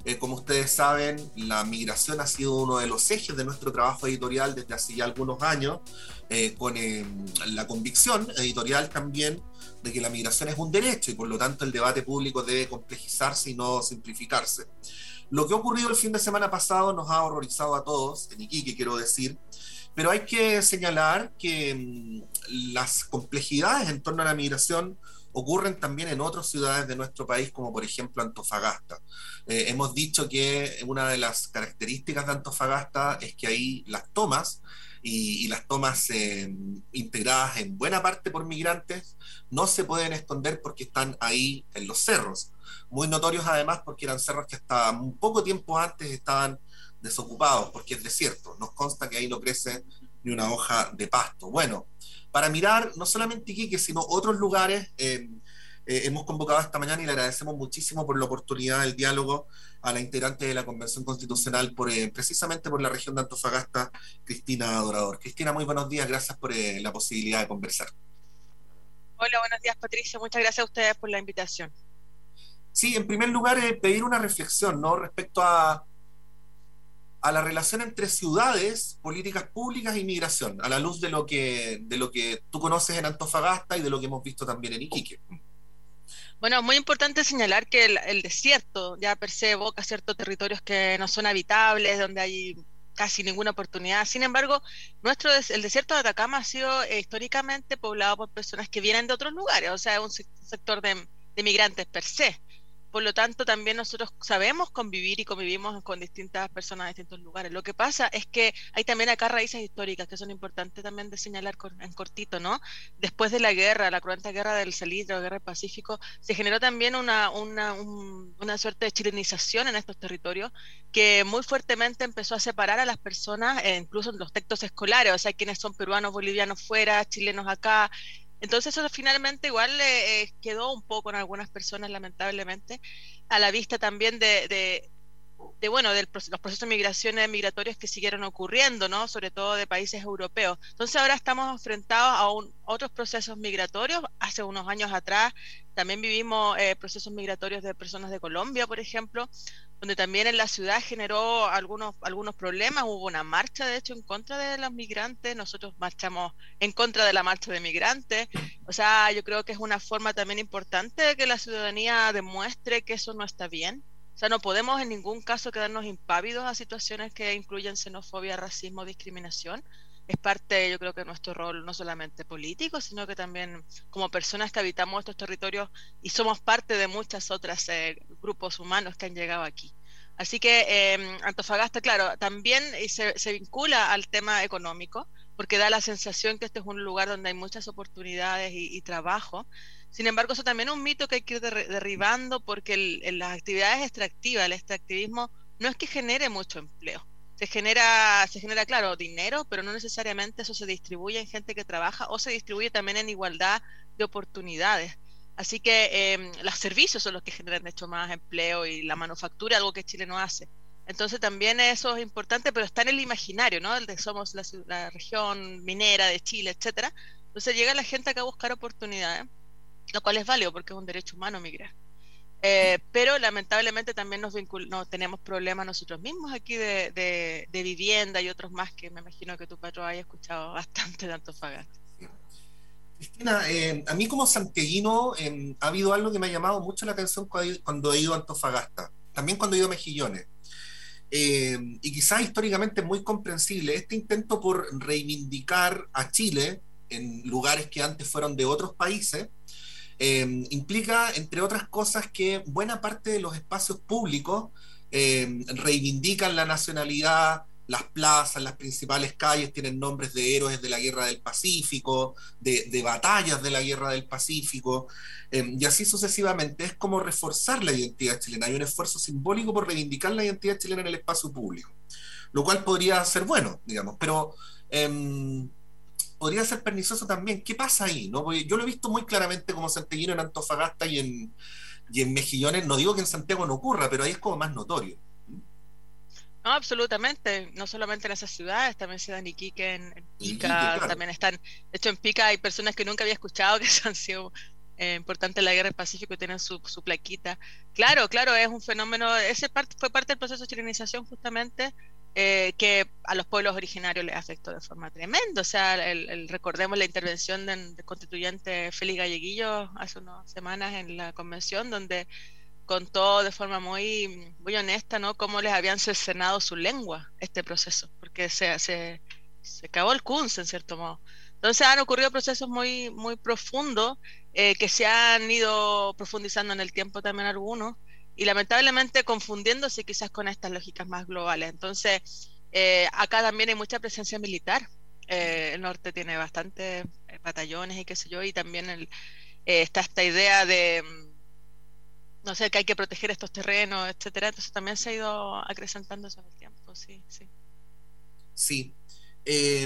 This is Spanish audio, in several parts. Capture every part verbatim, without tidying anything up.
Eh, como ustedes saben, la migración ha sido uno de los ejes de nuestro trabajo editorial desde hace ya algunos años, eh, con eh, la convicción editorial también de que la migración es un derecho y por lo tanto el debate público debe complejizarse y no simplificarse. Lo que ha ocurrido el fin de semana pasado nos ha horrorizado a todos, en Iquique quiero decir, pero hay que señalar que mmm, las complejidades en torno a la migración ocurren también en otras ciudades de nuestro país, como por ejemplo Antofagasta. Eh, hemos dicho que una de las características de Antofagasta es que ahí las tomas y, y las tomas eh, integradas en buena parte por migrantes no se pueden esconder porque están ahí en los cerros. Muy notorios además porque eran cerros que hasta un poco tiempo antes estaban desocupados porque es desierto. Nos consta que ahí no crece ni una hoja de pasto. Bueno, para mirar no solamente Iquique, sino otros lugares, eh, eh, hemos convocado esta mañana y le agradecemos muchísimo por la oportunidad del diálogo a la integrante de la Convención Constitucional, por, eh, precisamente por la región de Antofagasta, Cristina Dorador. Cristina, muy buenos días, gracias por eh, la posibilidad de conversar. Hola, buenos días, Patricia. Muchas gracias a ustedes por la invitación. Sí, en primer lugar, eh, pedir una reflexión, ¿no? Respecto a, a la relación entre ciudades, políticas públicas y migración, a la luz de lo que, de lo que tú conoces en Antofagasta y de lo que hemos visto también en Iquique. Bueno, muy importante señalar que el, el desierto ya per se evoca ciertos territorios que no son habitables, donde hay casi ninguna oportunidad. Sin embargo, nuestro des el desierto de Atacama ha sido eh, históricamente poblado por personas que vienen de otros lugares, o sea, es un se sector de, de migrantes per se. Por lo tanto, también nosotros sabemos convivir y convivimos con distintas personas de distintos lugares. Lo que pasa es que hay también acá raíces históricas que son importantes también de señalar en cortito, ¿no? Después de la guerra, la cruenta guerra del Salitre, la guerra del Pacífico, se generó también una, una, un, una suerte de chilenización en estos territorios que muy fuertemente empezó a separar a las personas, eh, incluso en los textos escolares, o sea, quienes son peruanos, bolivianos fuera, chilenos acá. Entonces eso finalmente igual eh, quedó un poco en algunas personas, lamentablemente, a la vista también de, de, de bueno, de los procesos de migraciones migratorios que siguieron ocurriendo, ¿no? Sobre todo de países europeos. Entonces ahora estamos enfrentados a, un, otros procesos migratorios. Hace unos años atrás también vivimos eh, procesos migratorios de personas de Colombia, por ejemplo, donde también en la ciudad generó algunos, algunos problemas. Hubo una marcha, de hecho, en contra de los migrantes. Nosotros marchamos en contra de la marcha de migrantes. O sea, yo creo que es una forma también importante de que la ciudadanía demuestre que eso no está bien. O sea, no podemos en ningún caso quedarnos impávidos a situaciones que incluyen xenofobia, racismo, discriminación. Es parte, yo creo que de nuestro rol no solamente político, sino que también como personas que habitamos estos territorios y somos parte de muchas otras eh, grupos humanos que han llegado aquí. Así que eh, Antofagasta, claro, también se, se vincula al tema económico, porque da la sensación que este es un lugar donde hay muchas oportunidades y, y trabajo. Sin embargo, eso también es un mito que hay que ir der derribando porque el, el, las actividades extractivas, el extractivismo, no es que genere mucho empleo. Se genera, se genera, claro, dinero, pero no necesariamente eso se distribuye en gente que trabaja o se distribuye también en igualdad de oportunidades. Así que eh, los servicios son los que generan, de hecho, más empleo y la manufactura, algo que Chile no hace. Entonces también eso es importante, pero está en el imaginario, ¿no? El de somos la, la región minera de Chile, etcétera. Entonces llega la gente acá a buscar oportunidades, lo cual es válido porque es un derecho humano migrar. Eh, pero lamentablemente también nos vincul no, tenemos problemas nosotros mismos aquí de, de, de vivienda y otros más que me imagino que tu patrón haya escuchado bastante de Antofagasta. Cristina, eh, a mí como santiaguino eh, ha habido algo que me ha llamado mucho la atención cuando he ido a Antofagasta, también cuando he ido a Mejillones. Eh, y quizás históricamente es muy comprensible este intento por reivindicar a Chile en lugares que antes fueron de otros países. Eh, implica, entre otras cosas, que buena parte de los espacios públicos eh, reivindican la nacionalidad, las plazas, las principales calles tienen nombres de héroes de la Guerra del Pacífico, de, de batallas de la Guerra del Pacífico, eh, y así sucesivamente. Es como reforzar la identidad chilena. Hay un esfuerzo simbólico por reivindicar la identidad chilena en el espacio público, lo cual podría ser bueno, digamos, pero eh, podría ser pernicioso también. ¿Qué pasa ahí? ¿No? Porque yo lo he visto muy claramente como santiaguino en Antofagasta y en, y en Mejillones. No digo que en Santiago no ocurra, pero ahí es como más notorio. No, absolutamente, no solamente en esas ciudades, también se da en Iquique, en, en En Iquique, Pica, claro. también están, de hecho en Pica hay personas que nunca había escuchado que han sido eh, importante en la Guerra del Pacífico, tienen su, su plaquita. Claro, claro, es un fenómeno, ese part, fue parte del proceso de chilenización justamente, eh, que a los pueblos originarios les afectó de forma tremenda. O sea, el, el, recordemos la intervención del, del constituyente Félix Galleguillo hace unas semanas en la convención, donde contó de forma muy, muy honesta, ¿no?, cómo les habían cercenado su lengua este proceso, porque se, se, se acabó el Kunz en cierto modo. Entonces han ocurrido procesos muy, muy profundos, eh, que se han ido profundizando en el tiempo también algunos, y lamentablemente confundiéndose quizás con estas lógicas más globales. Entonces, eh, acá también hay mucha presencia militar. Eh, el norte tiene bastantes eh, batallones y qué sé yo, y también el, eh, está esta idea de, no sé, que hay que proteger estos terrenos, etcétera. Entonces también se ha ido acrecentando eso en el tiempo, sí, sí. Sí. Eh,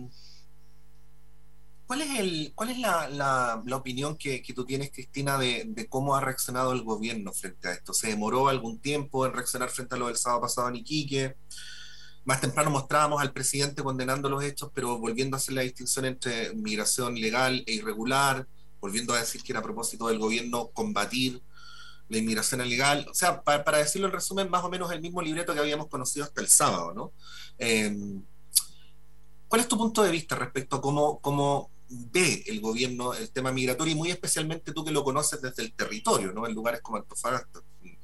¿Cuál es, el, cuál es la, la, la opinión que, que, tú tienes, Cristina, de, de cómo ha reaccionado el gobierno frente a esto? ¿Se demoró algún tiempo en reaccionar frente a lo del sábado pasado en Iquique? Más temprano mostrábamos al presidente condenando los hechos, pero volviendo a hacer la distinción entre migración legal e irregular, volviendo a decir que era a propósito del gobierno combatir la inmigración ilegal. O sea, para, para decirlo en resumen, más o menos el mismo libreto que habíamos conocido hasta el sábado, ¿no? Eh, ¿Cuál es tu punto de vista respecto a cómo, cómo ve el gobierno el tema migratorio, y muy especialmente tú que lo conoces desde el territorio, ¿no?, en lugares como Antofagasta?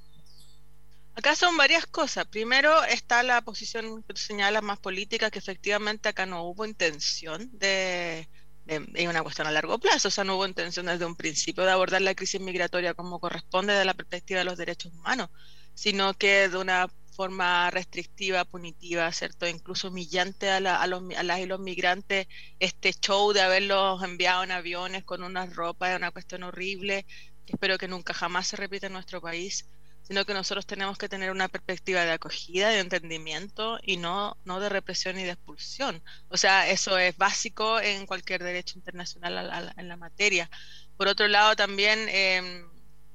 Acá son varias cosas. Primero está la posición que tú señalas más política, que efectivamente acá no hubo intención de, de, es una cuestión a largo plazo, o sea, no hubo intención desde un principio de abordar la crisis migratoria como corresponde desde la perspectiva de los derechos humanos, sino que de una forma restrictiva, punitiva, ¿cierto? Incluso humillante a, la, a, los, a las y los migrantes, este show de haberlos enviado en aviones con unas ropas, es una cuestión horrible, que espero que nunca jamás se repita en nuestro país, sino que nosotros tenemos que tener una perspectiva de acogida, de entendimiento, y no, no de represión y de expulsión. O sea, eso es básico en cualquier derecho internacional a la, a la, en la materia. Por otro lado, también eh,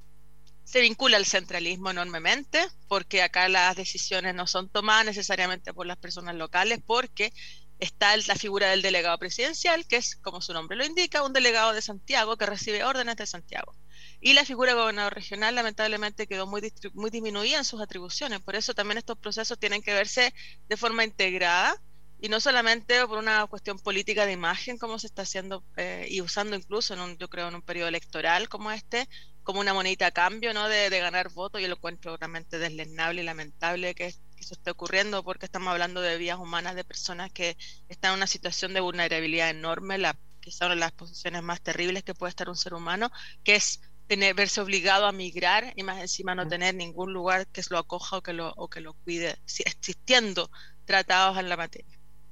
se vincula al centralismo enormemente, porque acá las decisiones no son tomadas necesariamente por las personas locales, porque está la figura del delegado presidencial, que es, como su nombre lo indica, un delegado de Santiago que recibe órdenes de Santiago. Y la figura de gobernador regional lamentablemente quedó muy, muy disminuida en sus atribuciones. Por eso también estos procesos tienen que verse de forma integrada, y no solamente por una cuestión política de imagen, como se está haciendo eh, y usando incluso, en un, yo creo, en un periodo electoral como este, como una monedita a cambio, ¿no?, de, de ganar votos. Yo lo encuentro realmente deslenable y lamentable que, que eso esté ocurriendo, porque estamos hablando de vidas humanas, de personas que están en una situación de vulnerabilidad enorme, la, quizá una de las posiciones más terribles que puede estar un ser humano, que es tener, verse obligado a migrar, y más encima no tener ningún lugar que lo acoja o que lo, o que lo cuide, existiendo tratados en la materia.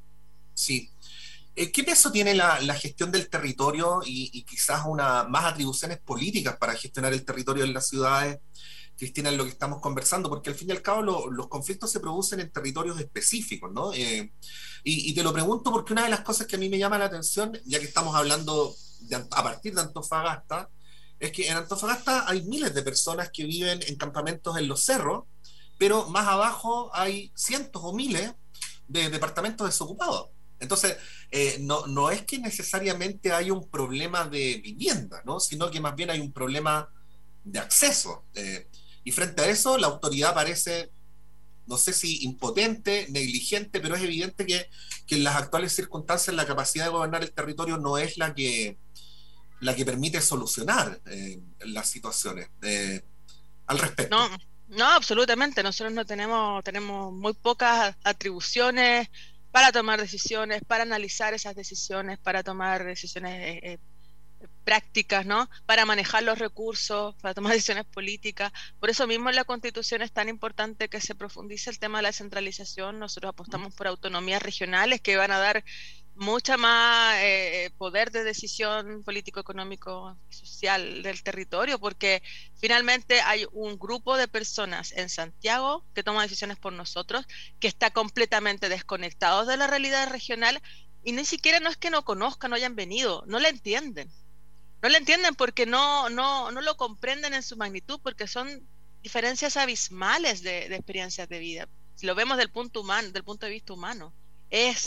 Sí. Eh, ¿Qué peso tiene la, la gestión del territorio y, y quizás una, más atribuciones políticas para gestionar el territorio en las ciudades, Cristina, en lo que estamos conversando? Porque al fin y al cabo lo, los conflictos se producen en territorios específicos, ¿no? Eh, y, y te lo pregunto porque una de las cosas que a mí me llama la atención, ya que estamos hablando de, a partir de Antofagasta, es que en Antofagasta hay miles de personas que viven en campamentos en los cerros, pero más abajo hay cientos o miles de departamentos desocupados. Entonces, eh, no, no es que necesariamente hay un problema de vivienda, ¿no?, sino que más bien hay un problema de acceso. Eh, y frente a eso, la autoridad parece, no sé si impotente, negligente, pero es evidente que, que en las actuales circunstancias la capacidad de gobernar el territorio no es la que, la que permite solucionar eh, las situaciones. Eh, al respecto. No, no, absolutamente. Nosotros no tenemos, tenemos muy pocas atribuciones para tomar decisiones, para analizar esas decisiones, para tomar decisiones eh, prácticas, ¿no?, para manejar los recursos, para tomar decisiones políticas. Por eso mismo en la Constitución es tan importante que se profundice el tema de la descentralización. Nosotros apostamos por autonomías regionales que van a dar mucha más eh, poder de decisión político, económico y social del territorio, porque finalmente hay un grupo de personas en Santiago que toma decisiones por nosotros, que está completamente desconectado de la realidad regional, y ni siquiera no es que no conozcan, no hayan venido, no la entienden. No la entienden porque no, no, no lo comprenden en su magnitud, porque son diferencias abismales de, de experiencias de vida. Si lo vemos del punto humano, del punto de vista humano, es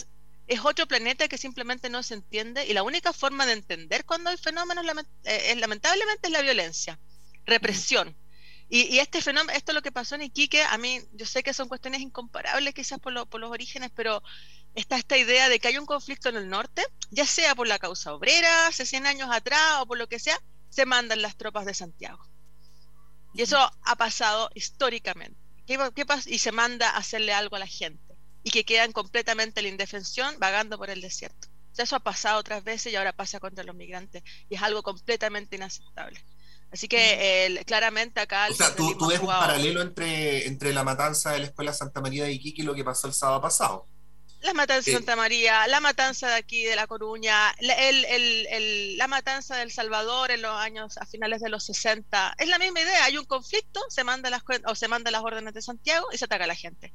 es otro planeta que simplemente no se entiende, y la única forma de entender cuando hay fenómenos lament eh, es, lamentablemente es la violencia, represión. Y, y este fenómeno, esto es lo que pasó en Iquique, a mí, yo sé que son cuestiones incomparables quizás por, lo, por los orígenes, pero está esta idea de que hay un conflicto en el norte, ya sea por la causa obrera, hace cien años atrás, o por lo que sea, se mandan las tropas de Santiago. Y eso ha pasado históricamente. ¿Qué, qué pasa? Y se manda a hacerle algo a la gente, y que quedan completamente en la indefensión, vagando por el desierto. O sea, eso ha pasado otras veces y ahora pasa contra los migrantes, y es algo completamente inaceptable. Así que eh, claramente acá O el sea, tú, tú centralismo ha ves un jugado. paralelo entre, entre la matanza de la Escuela Santa María de Iquique y lo que pasó el sábado pasado. La matanza de Eh, Santa María, la matanza de aquí de La Coruña, la, el, el, el, la matanza de El Salvador en los años, a finales de los sesenta, es la misma idea, hay un conflicto, se manda las, o se manda las órdenes de Santiago y se ataca a la gente.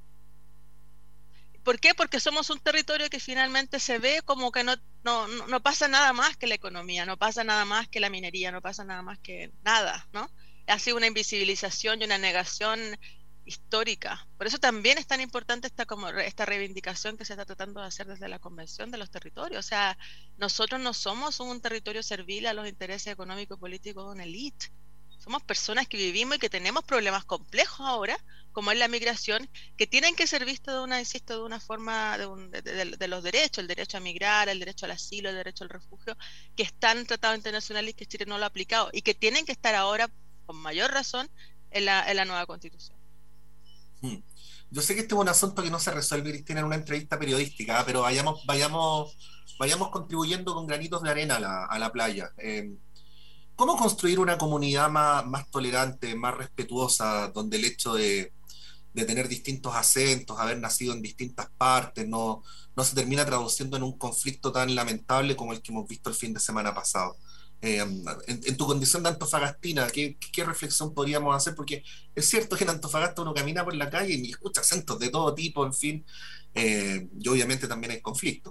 ¿Por qué? Porque somos un territorio que finalmente se ve como que no, no, no pasa nada más que la economía, no pasa nada más que la minería, no pasa nada más que nada, ¿no? Ha sido una invisibilización y una negación histórica. Por eso también es tan importante esta, como, esta reivindicación que se está tratando de hacer desde la Convención de los Territorios. O sea, nosotros no somos un territorio servil a los intereses económicos y políticos de una élite. Somos personas que vivimos y que tenemos problemas complejos ahora, como es la migración, que tienen que ser vistos de una, insisto, de una forma de, un, de, de, de los derechos, el derecho a migrar, el derecho al asilo, el derecho al refugio, que están en tratados internacionales y que Chile no lo ha aplicado, y que tienen que estar ahora, con mayor razón, en la, en la nueva Constitución. hmm. Yo sé que este es un asunto que no se resuelve, Cristina, en una entrevista periodística, ¿eh? Pero vayamos, vayamos, vayamos contribuyendo con granitos de arena a la, a la playa. Eh, ¿Cómo construir una comunidad más, más tolerante, más respetuosa, donde el hecho de, de tener distintos acentos, haber nacido en distintas partes, no, no se termina traduciendo en un conflicto tan lamentable como el que hemos visto el fin de semana pasado? Eh, en, en, tu condición de antofagastina, ¿qué, ¿qué reflexión podríamos hacer? Porque es cierto que en Antofagasta uno camina por la calle y escucha acentos de todo tipo, en fin, eh, y obviamente también hay conflictos.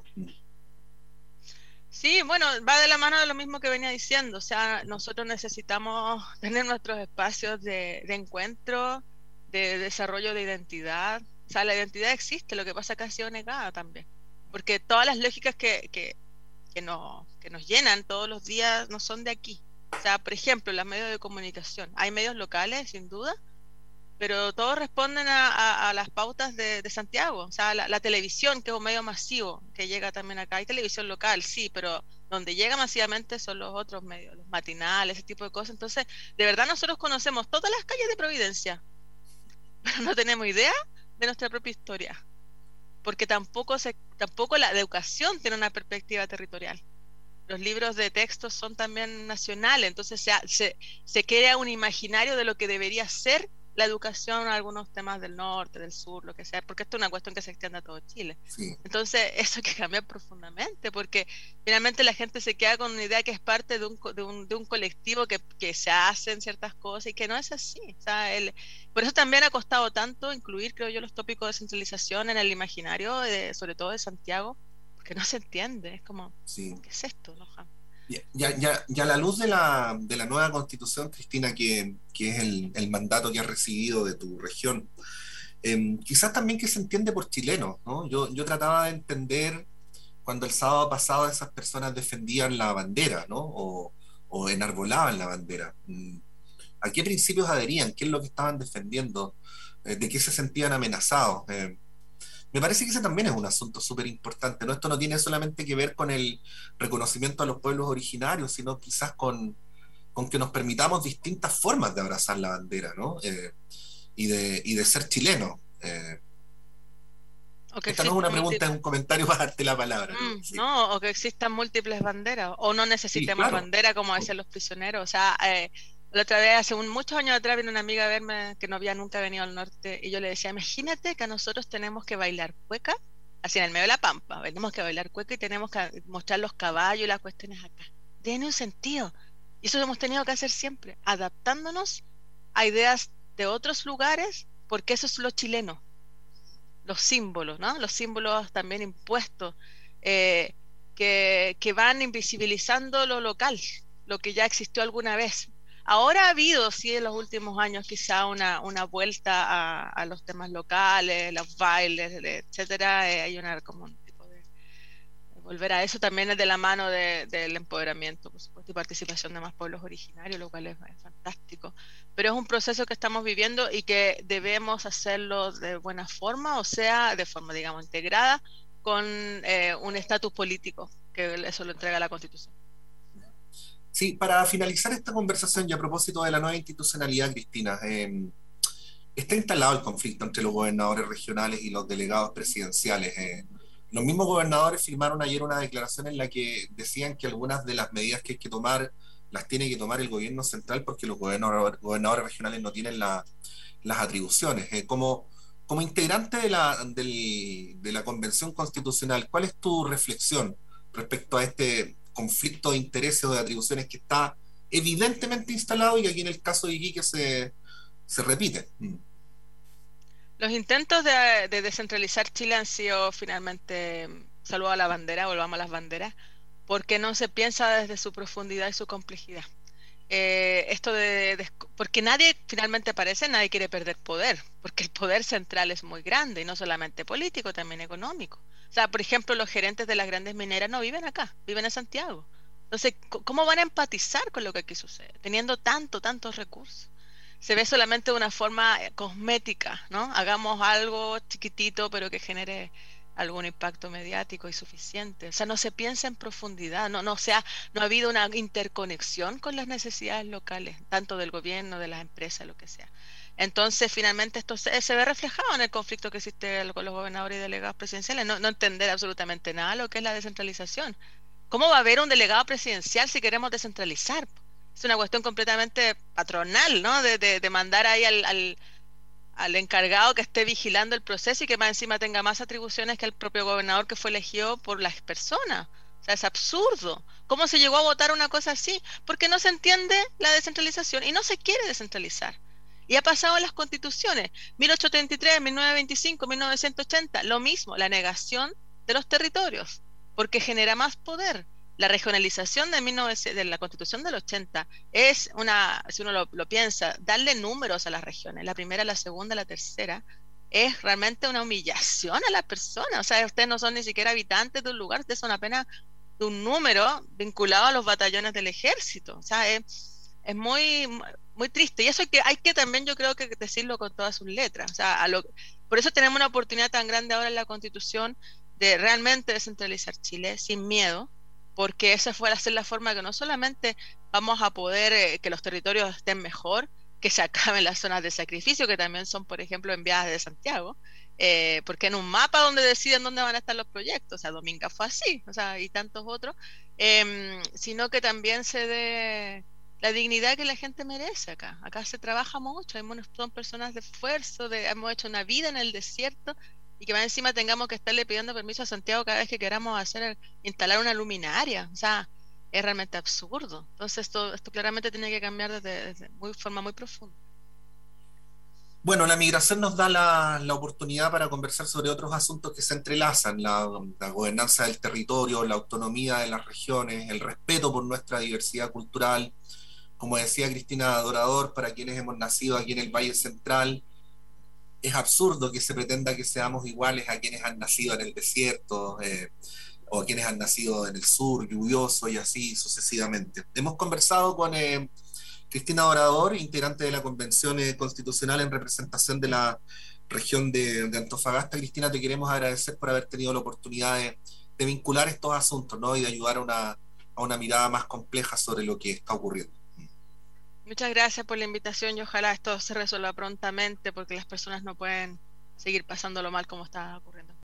Sí, bueno, va de la mano de lo mismo que venía diciendo, o sea, nosotros necesitamos tener nuestros espacios de, de encuentro, de desarrollo de identidad. O sea, la identidad existe, lo que pasa es que ha sido negada también, porque todas las lógicas que, que, que, no, que nos llenan todos los días no son de aquí. O sea, por ejemplo, los medios de comunicación, hay medios locales, sin duda, pero todos responden a, a, a las pautas de, de Santiago. O sea, la, la televisión, que es un medio masivo, que llega también acá. Hay televisión local, sí, pero donde llega masivamente son los otros medios, los matinales, ese tipo de cosas. Entonces, de verdad nosotros conocemos todas las calles de Providencia, pero no tenemos idea de nuestra propia historia, porque tampoco, se, tampoco la educación tiene una perspectiva territorial. Los libros de texto son también nacionales, entonces se, se, se crea un imaginario de lo que debería ser la educación en algunos temas del norte, del sur, lo que sea, porque esto es una cuestión que se extiende a todo Chile. Sí. Entonces, eso hay que cambiar profundamente, porque finalmente la gente se queda con una idea que es parte de un, de un, de un colectivo que, que se hacen ciertas cosas y que no es así. O sea, el, por eso también ha costado tanto incluir, creo yo, los tópicos de centralización en el imaginario, de, sobre todo de Santiago, porque no se entiende. Es como, Sí. ¿qué es esto, no? Ya, ya, ya a la luz de la, de la nueva constitución, Cristina, que, que es el, el mandato que has recibido de tu región, eh, quizás también que se entiende por chilenos, ¿no? Yo, yo trataba de entender cuando el sábado pasado esas personas defendían la bandera, ¿no? O, o enarbolaban la bandera. ¿A qué principios adherían? ¿Qué es lo que estaban defendiendo? Eh, ¿De qué se sentían amenazados? Eh, Me parece que ese también es un asunto súper importante, ¿no? Esto no tiene solamente que ver con el reconocimiento a los pueblos originarios, sino quizás con, con que nos permitamos distintas formas de abrazar la bandera, ¿no? Eh, y, de, y de ser chilenos. Eh, O que esta no es una existan pregunta, es múltiples, un comentario para darte la palabra, ¿no? mm, Sí, no, o que existan múltiples banderas, o no sí, necesitemos claro. bandera, como decían los prisioneros. O sea, eh, la otra vez, hace un, muchos años atrás, vino una amiga a verme que no había nunca venido al norte, y yo le decía, imagínate que a nosotros tenemos que bailar cueca, así en el medio de la pampa, tenemos que bailar cueca y tenemos que mostrar los caballos y las cuestiones acá. Tiene un sentido. Y eso lo hemos tenido que hacer siempre, adaptándonos a ideas de otros lugares, porque eso es lo chileno. Los símbolos, ¿no? Los símbolos también impuestos, eh, que, que van invisibilizando lo local, lo que ya existió alguna vez. Ahora ha habido, sí, en los últimos años quizá una, una vuelta a, a los temas locales, los bailes, etcétera. Eh, hay una como un tipo de, volver a eso también es de la mano de, del empoderamiento, por supuesto, y participación de más pueblos originarios, lo cual es, es fantástico. Pero es un proceso que estamos viviendo y que debemos hacerlo de buena forma, o sea, de forma, digamos, integrada, con eh, un estatus político, que eso lo entrega la Constitución. Sí, para finalizar esta conversación y a propósito de la nueva institucionalidad, Cristina, eh, está instalado el conflicto entre los gobernadores regionales y los delegados presidenciales. Eh, los mismos gobernadores firmaron ayer una declaración en la que decían que algunas de las medidas que hay que tomar las tiene que tomar el gobierno central porque los gobernadores, gobernadores regionales no tienen la, las atribuciones. Eh, como, como integrante de la, del, de la Convención Constitucional, ¿cuál es tu reflexión respecto a este conflicto de intereses o de atribuciones que está evidentemente instalado y que aquí en el caso de Iquique se, se repite? Mm. Los intentos de, de descentralizar Chile han sido finalmente, saludo a la bandera, volvamos a las banderas, porque no se piensa desde su profundidad y su complejidad. Eh, esto de, de, porque nadie finalmente parece, nadie quiere perder poder, porque el poder central es muy grande y no solamente político, también económico. O sea, por ejemplo, los gerentes de las grandes mineras no viven acá, viven en Santiago. Entonces, ¿cómo van a empatizar con lo que aquí sucede, teniendo tanto, tantos recursos? Se ve solamente de una forma eh, cosmética, ¿no? Hagamos algo chiquitito, pero que genere algún impacto mediático y suficiente. O sea, no se piensa en profundidad, no, no, o sea, no ha habido una interconexión con las necesidades locales, tanto del gobierno, de las empresas, lo que sea. Entonces, finalmente, esto se, se ve reflejado en el conflicto que existe con los gobernadores y delegados presidenciales, no, no entender absolutamente nada lo que es la descentralización. ¿Cómo va a haber un delegado presidencial si queremos descentralizar? Es una cuestión completamente patronal, ¿no? De, de, de mandar ahí al, al, al encargado que esté vigilando el proceso y que más encima tenga más atribuciones que el propio gobernador que fue elegido por las personas. O sea, es absurdo. ¿Cómo se llegó a votar una cosa así? Porque no se entiende la descentralización y no se quiere descentralizar. Y ha pasado en las constituciones, mil ochocientos treinta y tres, mil novecientos veinticinco, mil novecientos ochenta, lo mismo, la negación de los territorios, porque genera más poder. La regionalización de, mil novecientos, de la Constitución del ochenta es una, si uno lo, lo piensa, darle números a las regiones, la primera, la segunda, la tercera, es realmente una humillación a las personas. O sea, ustedes no son ni siquiera habitantes de un lugar, ustedes son apenas de un número vinculado a los batallones del ejército. O sea, es, es muy, muy triste. Y eso hay que, hay que también, yo creo que decirlo con todas sus letras. O sea, a lo, por eso tenemos una oportunidad tan grande ahora en la Constitución de realmente descentralizar Chile sin miedo, porque esa fue a ser la forma que no solamente vamos a poder eh, que los territorios estén mejor, que se acaben las zonas de sacrificio, que también son, por ejemplo, enviadas de Santiago, eh, porque en un mapa donde deciden dónde van a estar los proyectos, o sea, Dominga fue así, o sea, y tantos otros, eh, sino que también se dé la dignidad que la gente merece acá. Acá se trabaja mucho, son personas de esfuerzo, de, hemos hecho una vida en el desierto, y que más encima tengamos que estarle pidiendo permiso a Santiago cada vez que queramos hacer, instalar una luminaria. O sea, es realmente absurdo. Entonces esto, esto claramente tiene que cambiar desde, desde muy forma muy profunda. Bueno, la migración nos da la, la oportunidad para conversar sobre otros asuntos que se entrelazan, la, la gobernanza del territorio, la autonomía de las regiones, el respeto por nuestra diversidad cultural, como decía Cristina Dorador, para quienes hemos nacido aquí en el Valle Central. Es absurdo que se pretenda que seamos iguales a quienes han nacido en el desierto, eh, o a quienes han nacido en el sur, lluvioso y así sucesivamente. Hemos conversado con eh, Cristina Dorador, integrante de la Convención eh, Constitucional en representación de la región de, de Antofagasta. Cristina, te queremos agradecer por haber tenido la oportunidad de, de vincular estos asuntos, ¿no? Y de ayudar a una, a una mirada más compleja sobre lo que está ocurriendo. Muchas gracias por la invitación y ojalá esto se resuelva prontamente porque las personas no pueden seguir pasándolo mal como está ocurriendo.